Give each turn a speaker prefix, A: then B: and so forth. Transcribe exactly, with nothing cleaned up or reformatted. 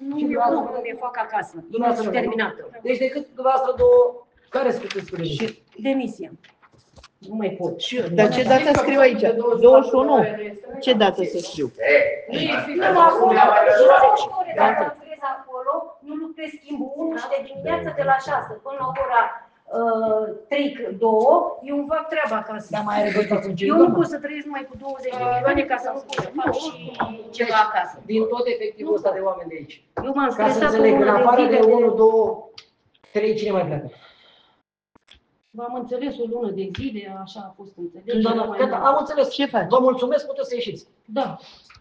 A: Nu mi-e cum, mi-e fac acasă. Nu sunt terminată.
B: Deci decât dumneavoastră două, care sunteți cu demisia?
A: Și demisia. Nu mai pot.
C: Dar ce dată scriu aici? douăzeci și unu. Ce dată să scriu?
A: Nu, acum, douăzeci și ore dacă lucrez acolo, nu lucrez schimbul unu și de dimineață de la șase până la ora trei doi, eu îmi fac treaba acasă.
B: Dar mai are bătați în
A: Eu nu pot să trăiesc numai cu douăzeci de milioane ca să nu pot să fac și ceva acasă.
B: Din tot efectivul ăsta de oameni de aici.
A: Eu m-am
B: Ca să
A: stresat o
B: înțeleg, în
A: lună de
B: afară de
A: zile.
B: unu, doi, trei, cine mai pleacă?
A: V-am înțeles o lună de zile, așa a fost înțeles.
B: Doamna, gata, am înțeles.
C: Ce faci?
B: Vă mulțumesc, puteți să ieșiți.
A: Da.